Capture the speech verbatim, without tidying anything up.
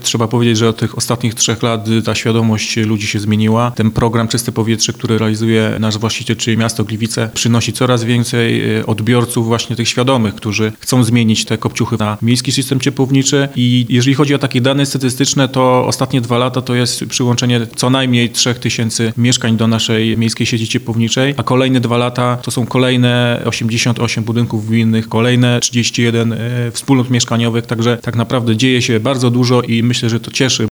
trzeba powiedzieć, że od tych ostatnich trzech lat ta świadomość ludzi się zmieniła. Ten program Czyste Powietrze, który realizuje nasz właściciel, czyli miasto Gliwice, przynosi coraz więcej odbiorców właśnie tych świadomych, którzy chcą zmienić te kopciuchy na miejski system ciepłowniczy i jeżeli chodzi o takie dane statystyczne, to ostatnie dwa lata to jest przyłączenie co najmniej trzech tysięcy mieszkań do naszej miejskiej sieci ciepłowniczej, a kolejne dwa lata to są kolejne osiemdziesiąt osiem budynków gminnych, kolejne trzydzieści jeden wspólnot mieszkaniowych, także tak naprawdę dzieje się bardzo dużo i myślę, że to cieszy.